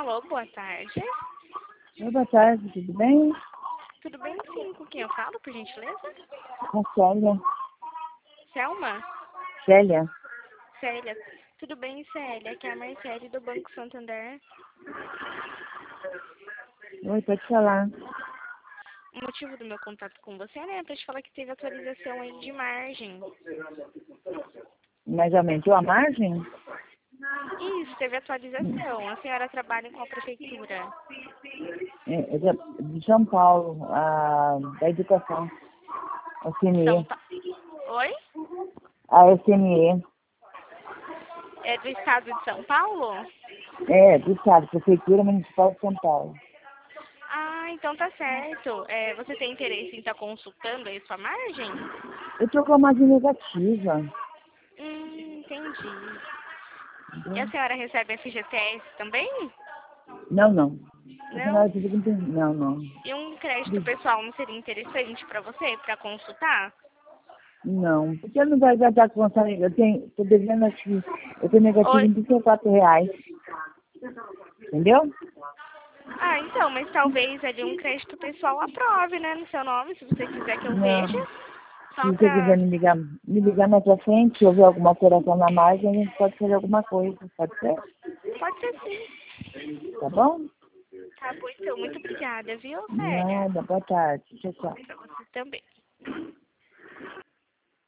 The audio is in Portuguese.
Alô, boa tarde. Oi, boa tarde, tudo bem? Tudo bem, sim. Com quem eu falo, por gentileza? Com a Célia. Selma? Célia? Célia. Tudo bem, Célia? Aqui é a Marcele do Banco Santander. Oi, pode falar. O motivo do meu contato com você, né, é pra te falar que teve atualização aí de margem. Mas aumentou a margem? Isso, teve atualização. A senhora trabalha com a prefeitura. É de São Paulo, da educação. A São CNE. Oi? A SNE. É do estado de São Paulo? É, do estado, Prefeitura Municipal de São Paulo. Ah, então tá certo. Você tem interesse em estar consultando aí sua margem? Eu tô com a margem negativa. Entendi. E a Entendeu? senhora recebe FGTS também? Não, não. Não? Não, não. E um crédito pessoal não seria interessante para você, para consultar? Não, porque não vai dar conta. Tô devendo aqui. Eu tenho negativo Oi? em R$ 34. Entendeu? Ah, então, mas talvez ali um crédito pessoal aprove, né, no seu nome, se você quiser que eu Não. veja. Se Só você quiser pra... me ligar mais pra frente, se houver alguma alteração na margem, a gente pode fazer alguma coisa, pode ser? Pode ser sim. Tá bom? Tá bom, então. Muito obrigada, viu, Célia? Nada, boa tarde. Tchau, tchau. Pra você também.